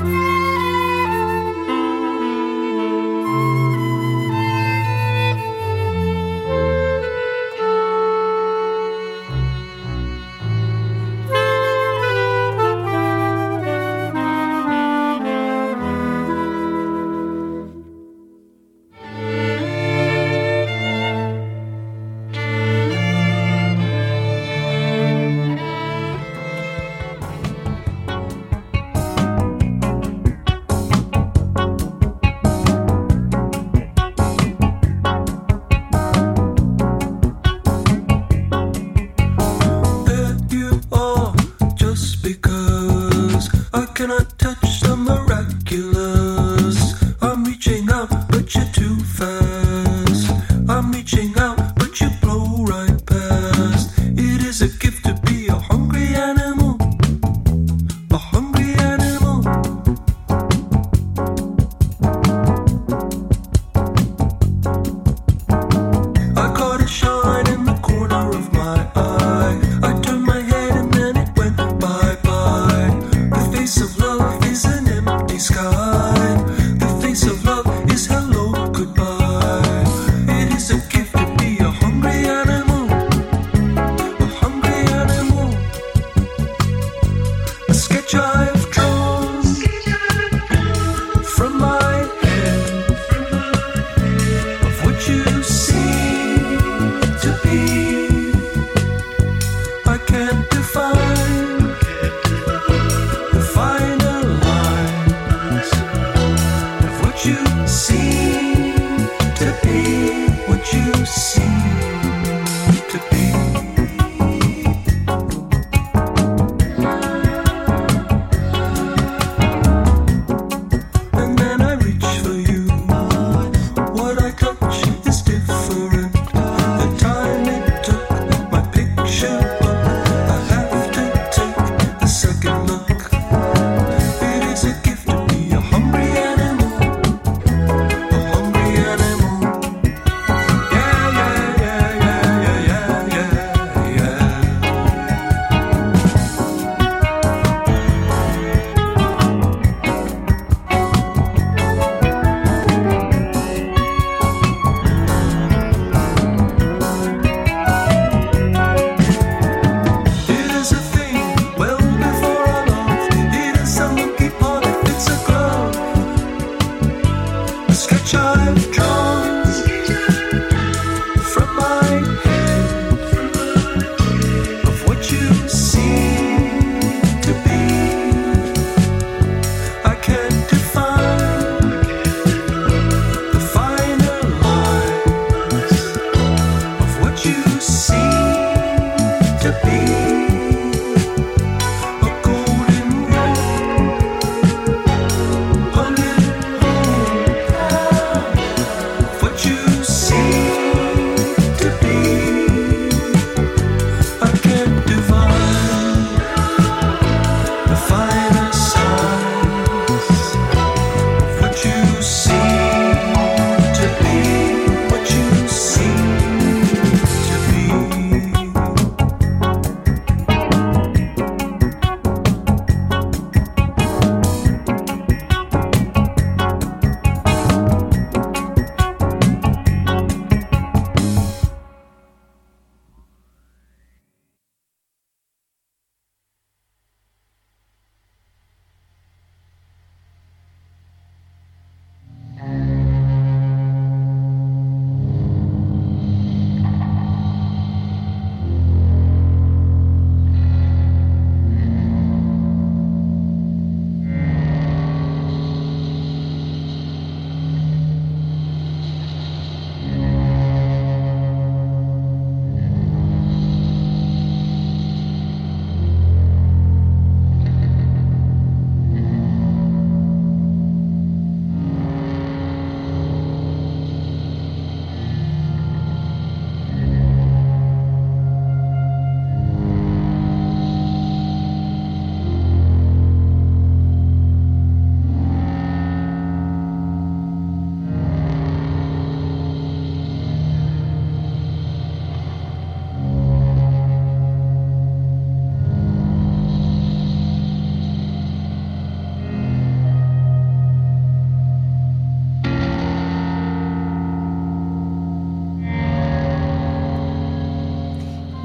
The face of love is hello, goodbye.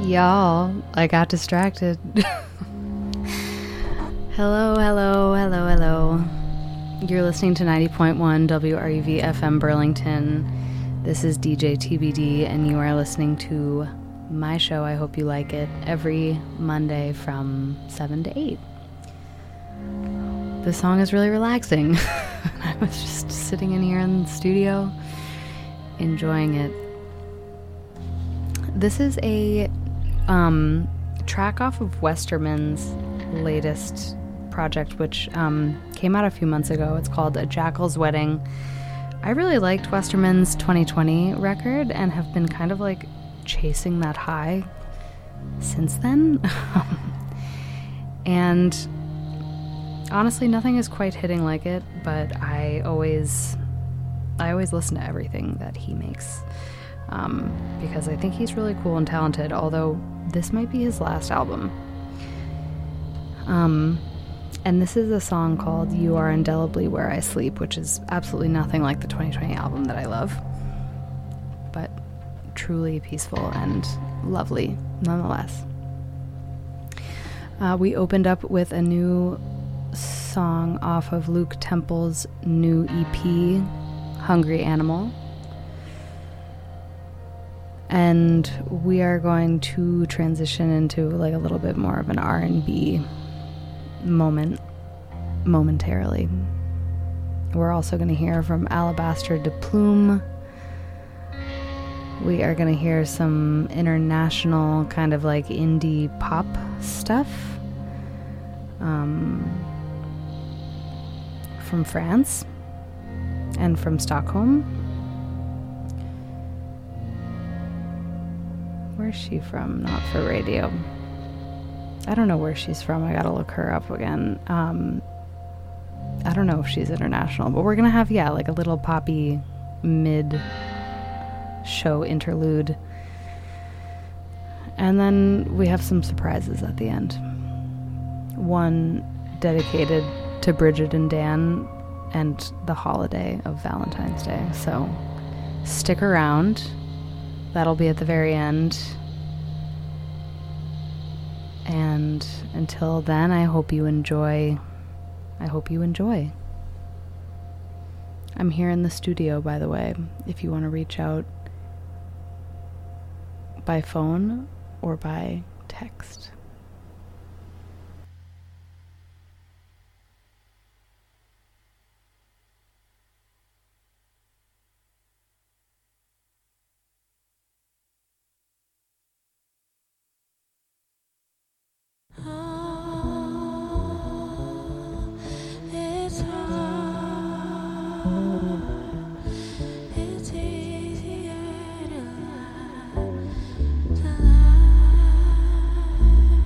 Y'all, I got distracted. Hello. You're listening to 90.1 WRUV FM Burlington. This is DJ TBD, and you are listening to my show, I Hope You Like It, every Monday from 7 to 8. This song is really relaxing. I was just sitting in here in the studio, enjoying it. This is a track off of Westerman's latest project, which came out a few months ago. It's called A Jackal's Wedding. I really liked Westerman's 2020 record and have been kind of like chasing that high since then. And honestly, nothing is quite hitting like it, but I always listen to everything that he makes. Because I think he's really cool and talented, although this might be his last album. And this is a song called You Are Indelibly Where I Sleep, which is absolutely nothing like the 2020 album that I love, but truly peaceful and lovely nonetheless. We opened up with a new song off of Luke Temple's new EP, Hungry Animal. And we are going to transition into like a little bit more of an R&B moment momentarily. We're also going to hear from Alabaster de Plume. We are going to hear some international kind of like indie pop stuff from France and from Stockholm. Where's she from? Not for radio. I don't know where she's from. I gotta look her up again. I don't know if she's international, but we're gonna have, like a little poppy mid-show interlude. And then we have some surprises at the end. One dedicated to Bridget and Dan and the holiday of Valentine's Day. So stick around. That'll be at the very end. And until then, I hope you enjoy. I'm here in the studio, by the way, if you want to reach out by phone or by text. It's easier to lie.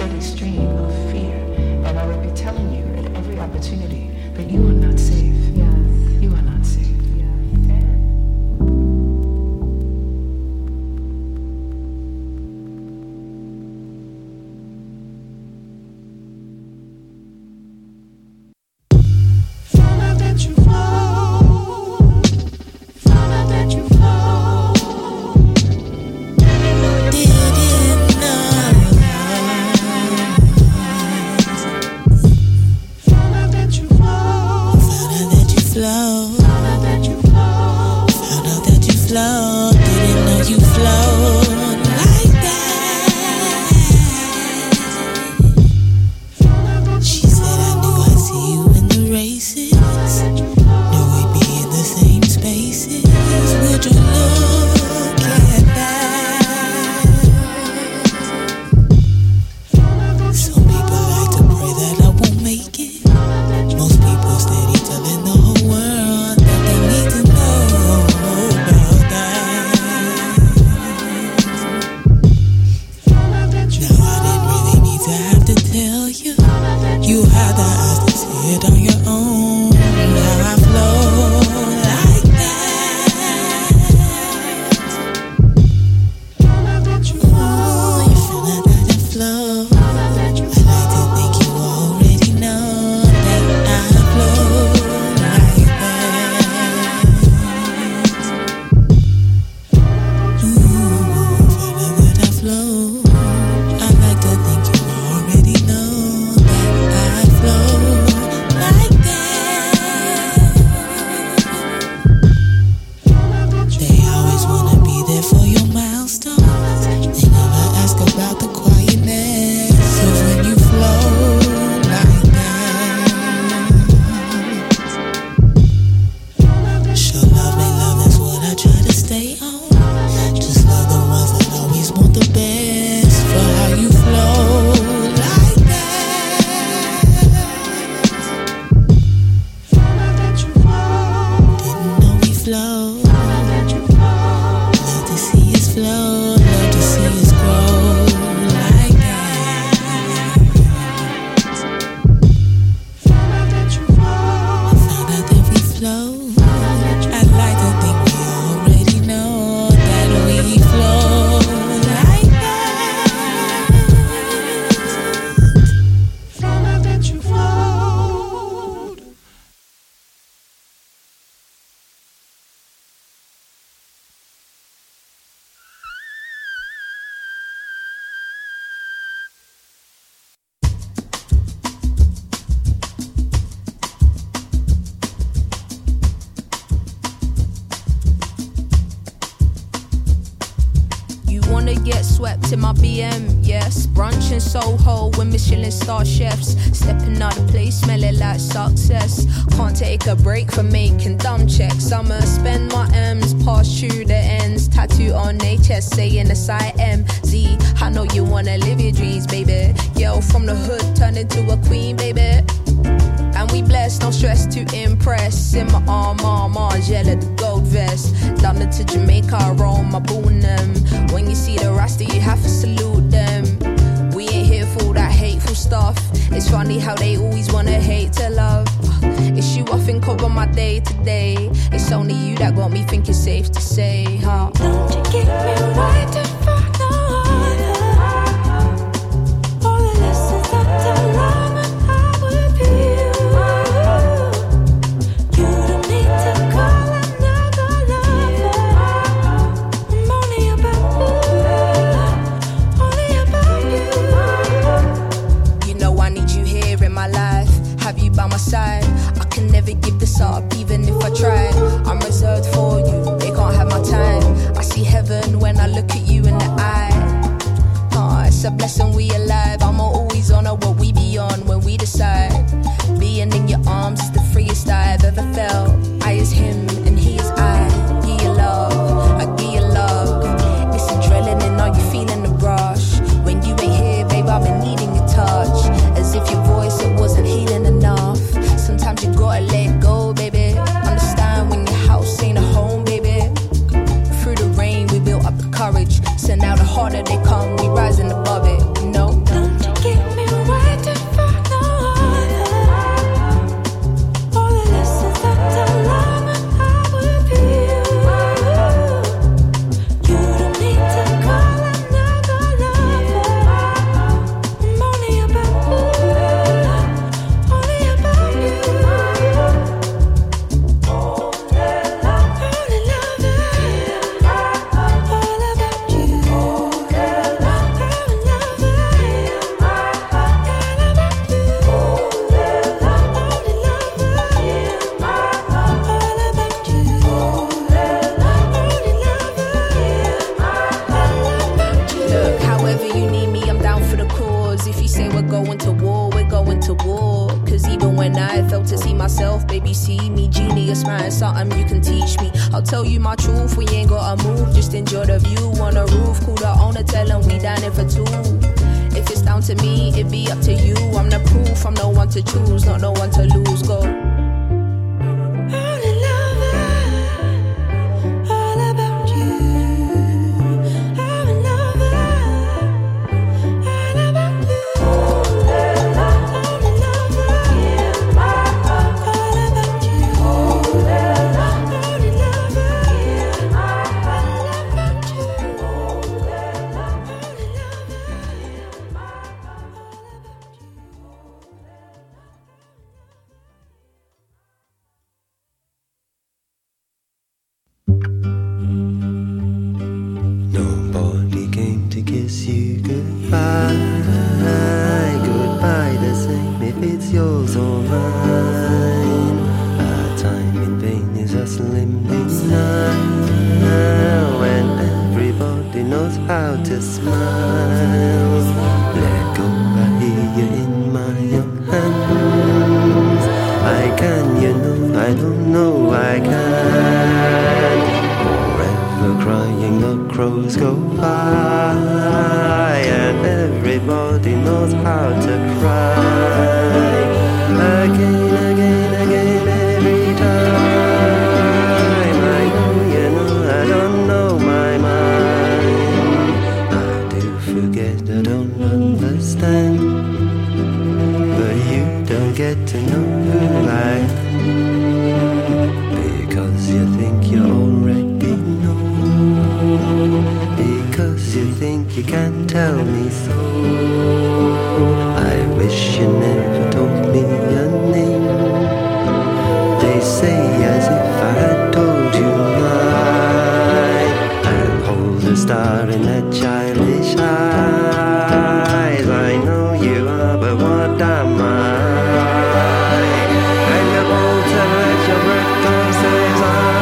steady stream of fear. And I would be telling you at every opportunity that you are not safe. Yes. You are not safe. Swept in my BM, yes. Brunch in Soho with Michelin star chefs. Stepping out of place, smelling like success. Can't take a break from making dumb checks. I'ma spend my M's, pass through the ends. Tattoo on their chest, saying the side MZ. I know you wanna live your dreams, baby. Girl from the hood, turn into a queen, baby. And we blessed, no stress to impress. In my arm, Margiela, the gold vest. London to Jamaica, Rome, my boon them. When you see the Rasta, you have to salute them. We ain't here for all that hateful stuff. It's funny how they always wanna hate to love. It's you I think of on my day to day. It's only you that got me thinking safe to say, huh? Don't you give me right to fuck no other. All the lessons that I learned when I with you. You don't need to call another lover. I'm only about you. You know I need you here in my life. Have you by my side? I can never give this up, even if I tried. I'm reserved for you, they can't have my time. I see heaven when I look at you and when I fail to see myself, baby, see me. Genius, man, something you can teach me. I'll tell you my truth, we ain't gotta move. Just enjoy the view on the roof. Call the owner, tell him we down here for two. If it's down to me, it be up to you. I'm the proof, I'm the one to choose, not the one to lose. Go. Nobody came to kiss you goodbye. Goodbye the same if it's yours or mine. Our time in vain is a slim denial. When everybody knows how to smile. Let go, I hear you in my young hands. I can, you know, I don't know I can. Forever crying, the crows go by, and everybody knows how to cry. Again, again, again, every time. I know, you know, I don't know my mind. I do forget, I don't understand, but you don't get to know who I am, because you think you already know, because you think you can't tell me so. I wish you never told me your name. They say as if I had told you mine. I'll hold the star in that childish eyes. I know you are, but what am I? And you're bold to let your breath go, says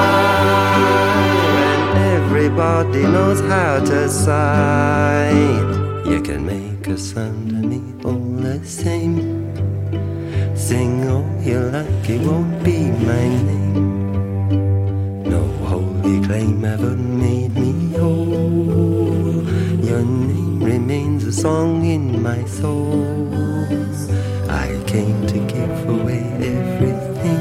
I. When everybody knows how to sigh, you can make a sound to me all the same. Sing all you like, it won't be my name. No holy claim ever made me whole. Your name remains a song in my soul. I came to give away everything.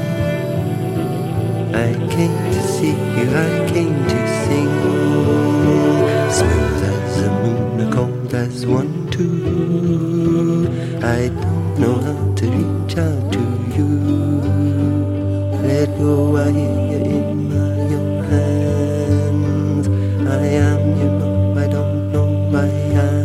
I came to see you, I came to sing. Smooth as a moon, cold as one too. I don't know how to reach out to you. Let go, I hear you in my own hands. I am, you know, I don't know I am.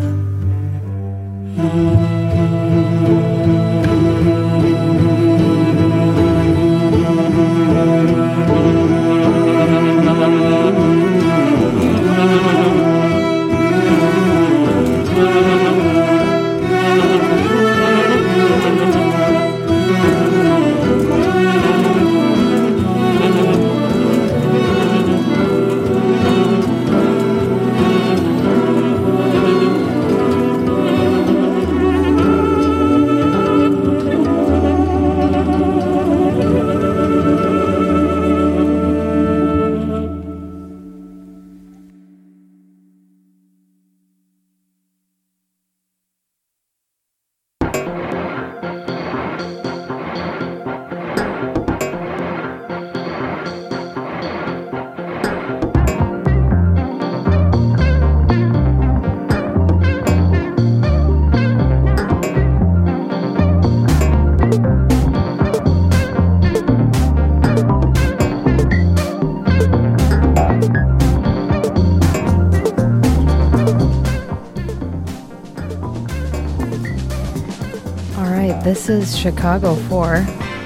This is Chicago 4.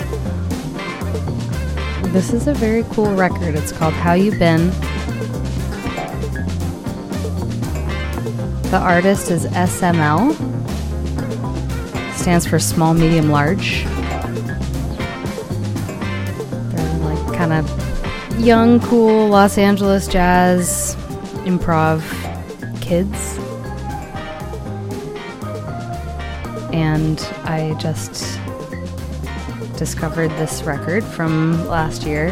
This is a very cool record. It's called How You Been. The artist is SML. Stands for Small, Medium, Large. They're like kind of young, cool Los Angeles jazz improv kids. And I just discovered this record from last year,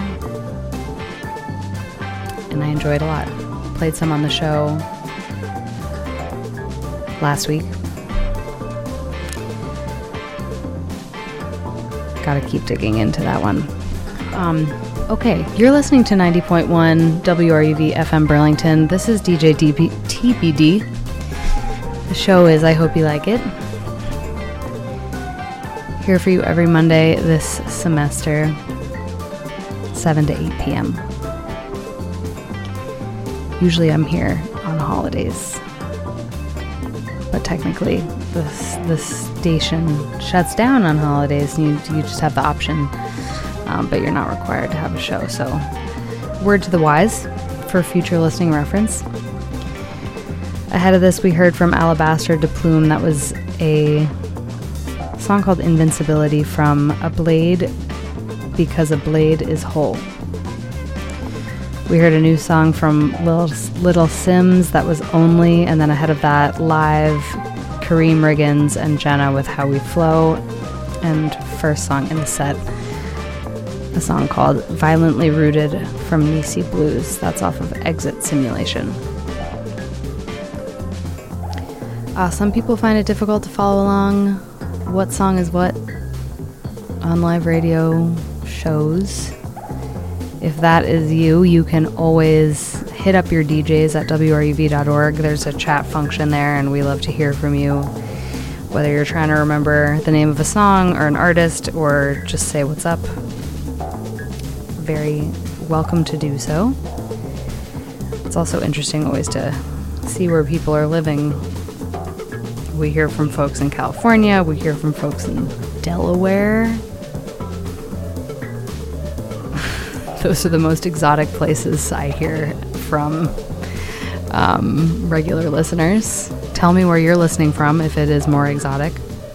and I enjoyed a lot. Played some on the show last week. Gotta keep digging into that one. Okay, you're listening to 90.1 WRUV FM Burlington. This is DJ TBD. The show is I Hope You Like It. Here for you every Monday this semester, 7 to 8 p.m. Usually I'm here on holidays, but technically the station shuts down on holidays, and you just have the option, but you're not required to have a show. So, word to the wise for future listening reference. Ahead of this, we heard from Alabaster de Plume. That was a song called Invincibility from A Blade Because a Blade is Whole. We heard a new song from Little Sims, that was Only, and then ahead of that, live Kareem Riggins and Jenna with How We Flow, and first song in the set, a song called Violently Rooted from Nisi Blues. That's off of Exit Simulation. Some people find it difficult to follow along what song is what on live radio shows. If that is you, you can always hit up your DJs at WRUV.org. There's a chat function there, and we love to hear from you. Whether you're trying to remember the name of a song or an artist, or just say what's up, very welcome to do so. It's also interesting always to see where people are living. We hear from folks in California, we hear from folks in Delaware. Those are the most exotic places I hear from regular listeners. Tell me where you're listening from if it is more exotic.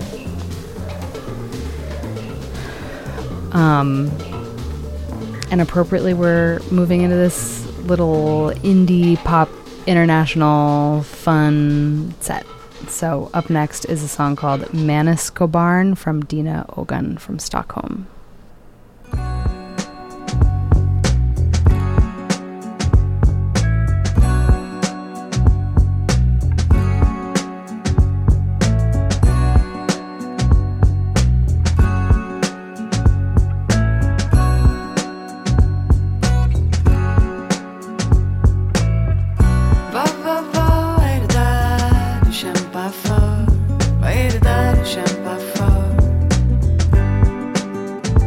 And appropriately, we're moving into this little indie pop international fun set. So up next is a song called Maniskobarn from Dina Ogun from Stockholm. Vad är det där du kämpar för?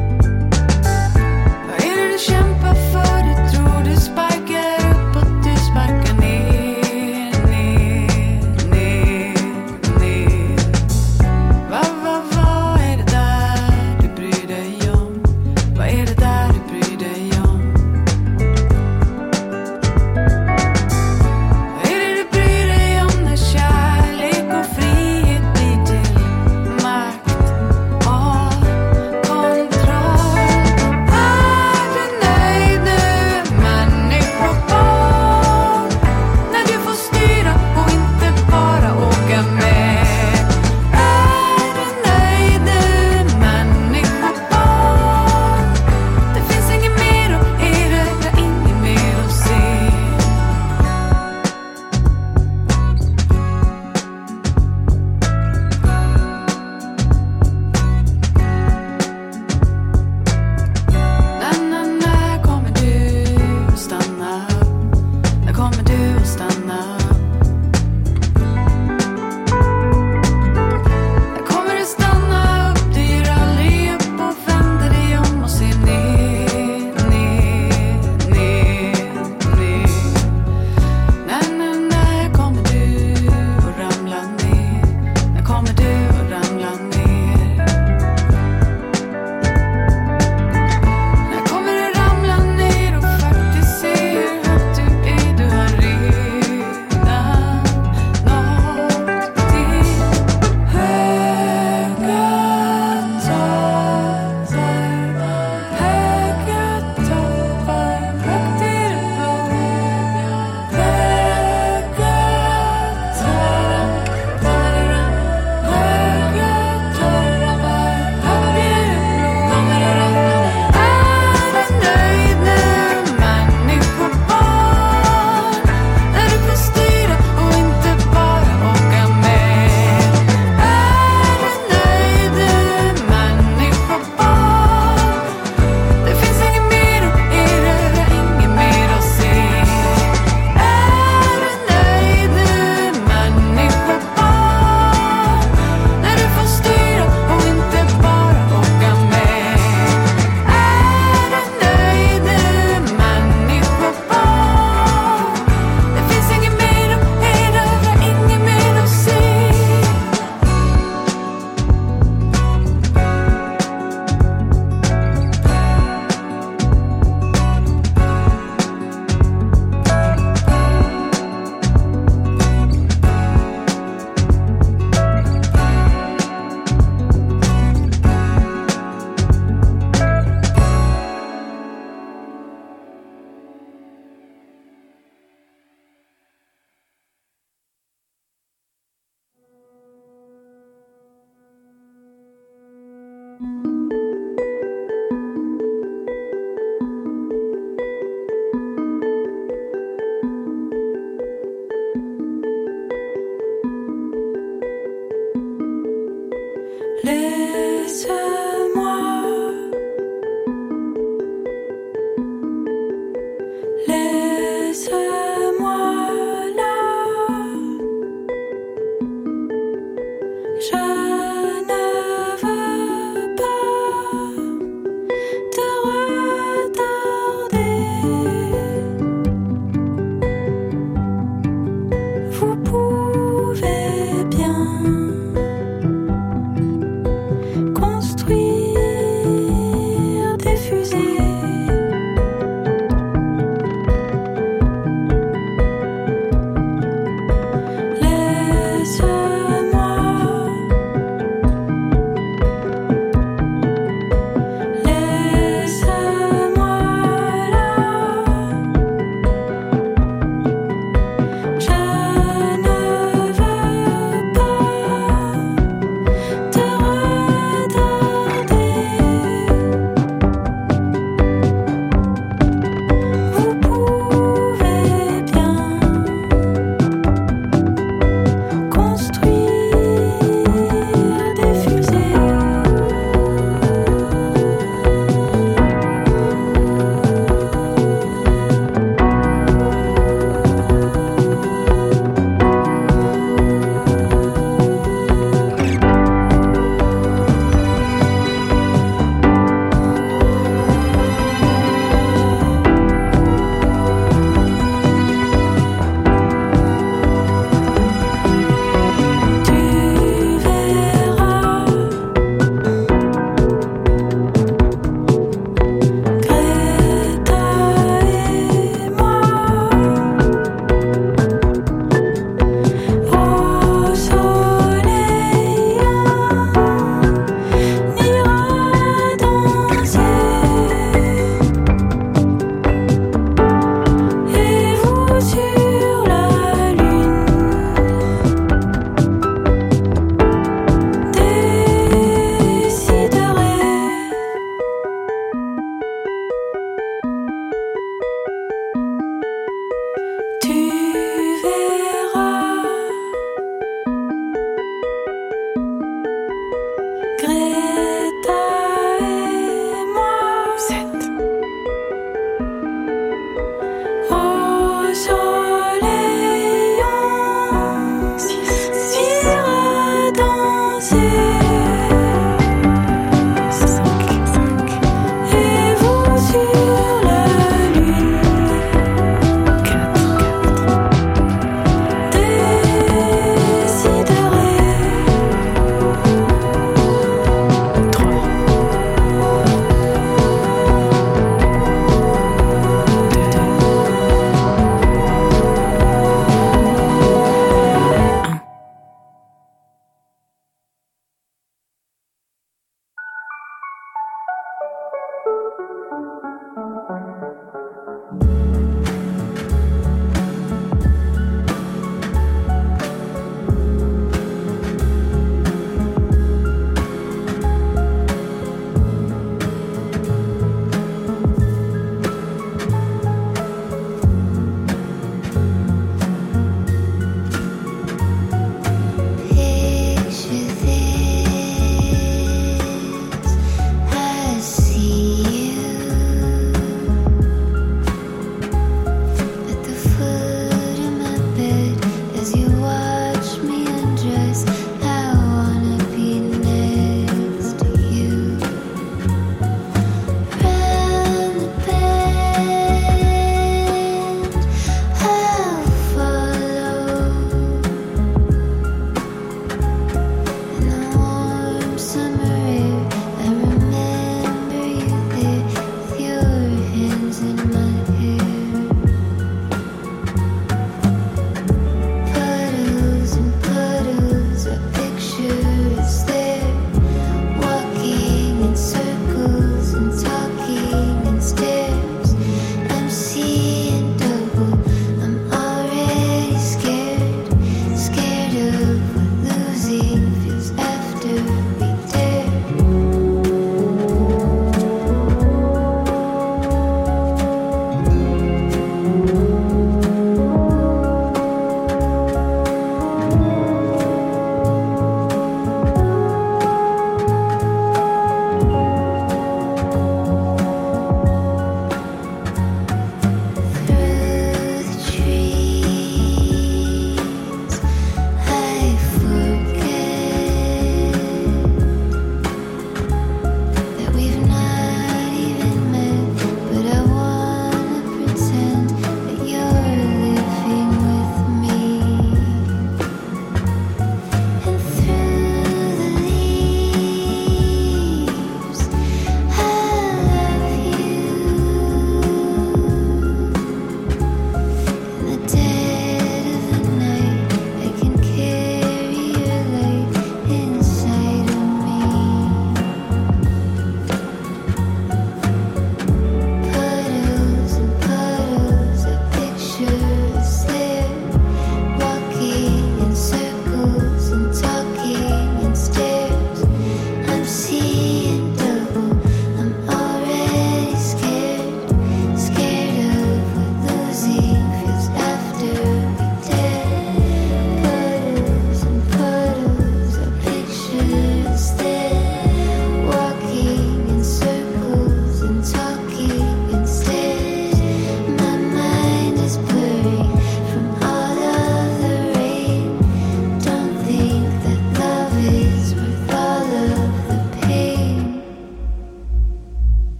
I see you.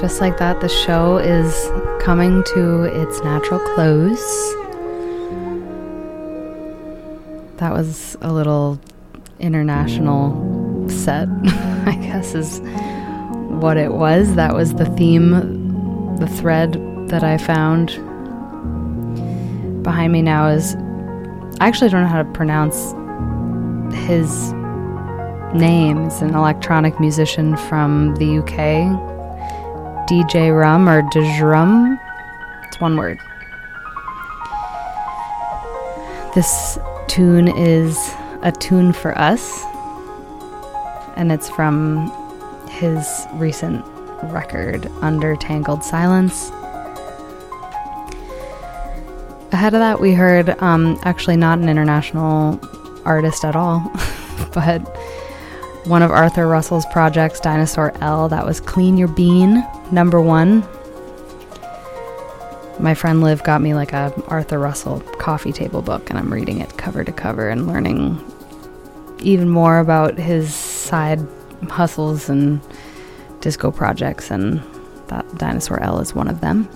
just like that, the show is coming to its natural close. That was a little international set, I guess is what it was. That was the theme, the thread that I found. Behind me now is, I actually don't know how to pronounce his name. He's an electronic musician from the UK. DJ Rum or Djrum. It's one word. This tune is A Tune for Us, and it's from his recent record, Under Tangled Silence. Ahead of that, we heard actually not an international artist at all, but one of Arthur Russell's projects, Dinosaur L. That was Clean Your Bean, #1. My friend Liv got me like a Arthur Russell coffee table book, and I'm reading it cover to cover and learning even more about his side hustles and disco projects, and that Dinosaur L is one of them.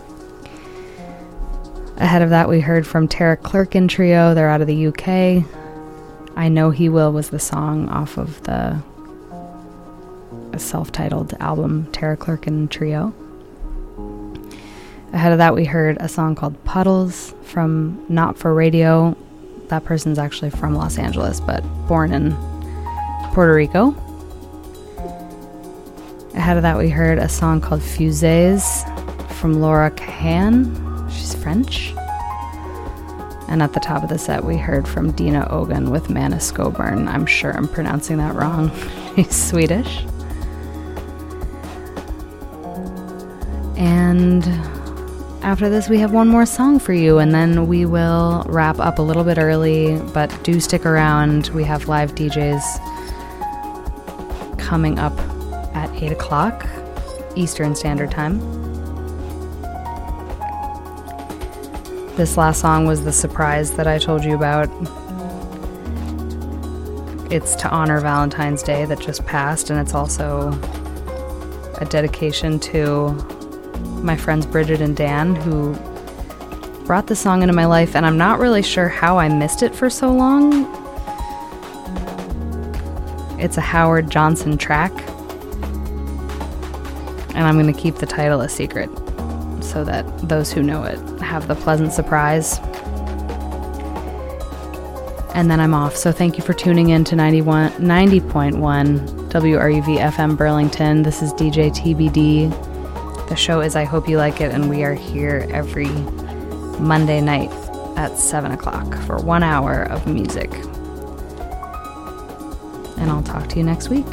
Ahead of that, we heard from Tara Clerkin Trio. They're out of the UK. I Know He Will was the song off of the self-titled album, Tara Clerkin Trio. Ahead of that, we heard a song called Puddles from Not For Radio. That person's actually from Los Angeles, but born in Puerto Rico. Ahead of that, we heard a song called Fusées from Laura Cahan. She's French. And at the top of the set, we heard from Dina Ogan with Manna Scoburn. I'm sure I'm pronouncing that wrong. She's Swedish. And after this, we have one more song for you, and then we will wrap up a little bit early, but do stick around. We have live DJs coming up at 8 o'clock Eastern Standard Time. This last song was the surprise that I told you about. It's to honor Valentine's Day that just passed, and it's also a dedication to my friends Bridget and Dan, who brought this song into my life, and I'm not really sure how I missed it for so long. It's a Howard Johnson track, and I'm going to keep the title a secret so that those who know it have the pleasant surprise. And then I'm off. So thank you for tuning in to 90.1 WRUV FM Burlington. This is DJ TBD. The show is I Hope You Like It, and we are here every Monday night at 7 o'clock for 1 hour of music. And I'll talk to you next week.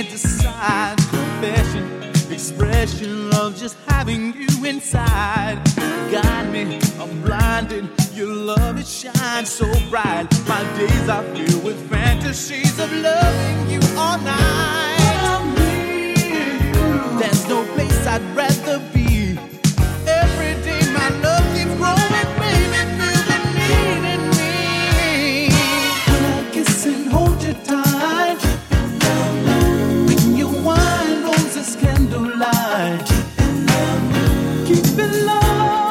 can't decide. Confession, expression of just having you inside. Guide me, I'm blinded. Your love, it shines so bright. My days are filled with fantasies of loving you all night. There's no place I'd rather be. Every day my love keeps growing, baby, feel the need in me. When I kiss and hold you tight, when your wine rolls this candlelight, keep it low.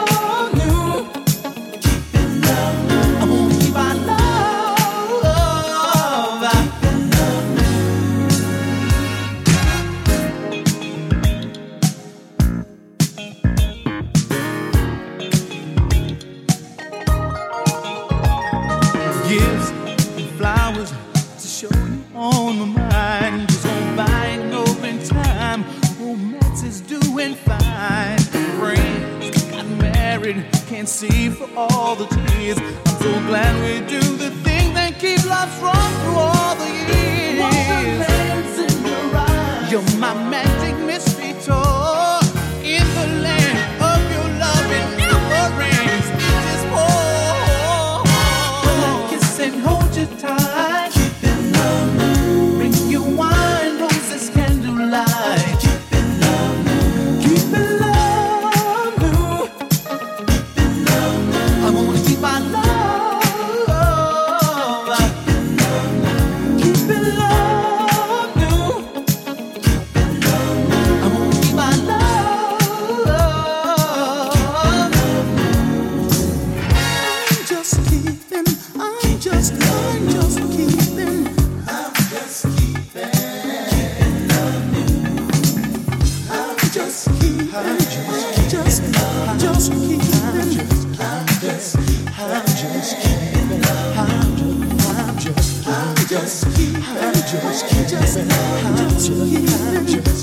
Can't see for all the tears. I'm so glad we do the thing that keep love strong through all the years. Wonderland's in your eyes. You're my magic mystery tour. In the land of your love, it never ends. It just pours. When I kiss and hold you tight, keep it love. Bring your wine, roses, candlelight. Keep it love. Keep it love.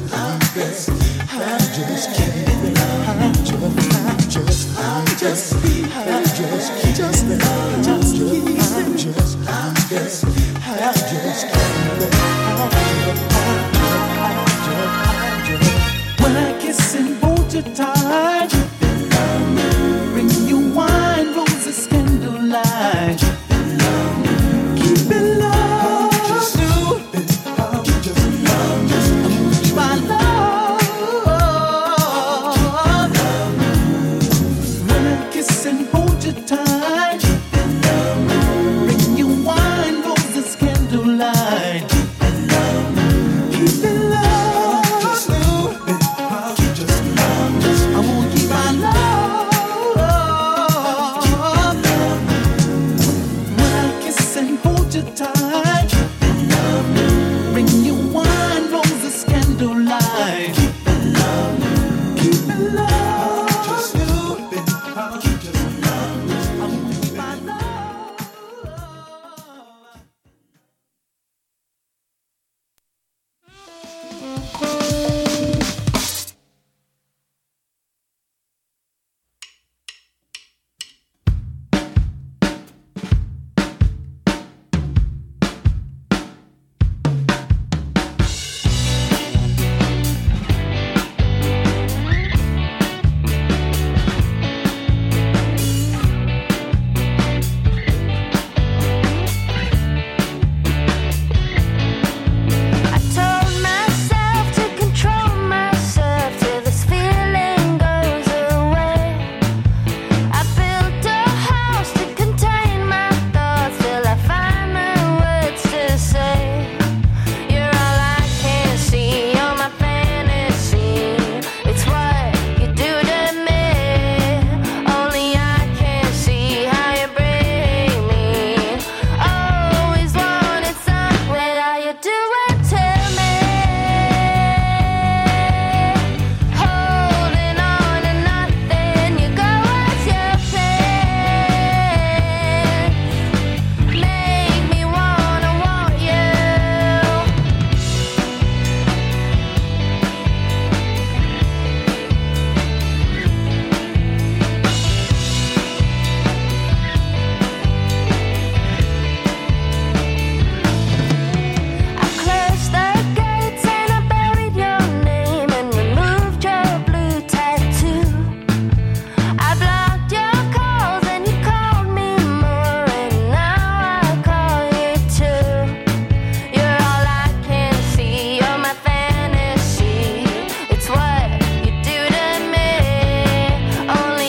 Just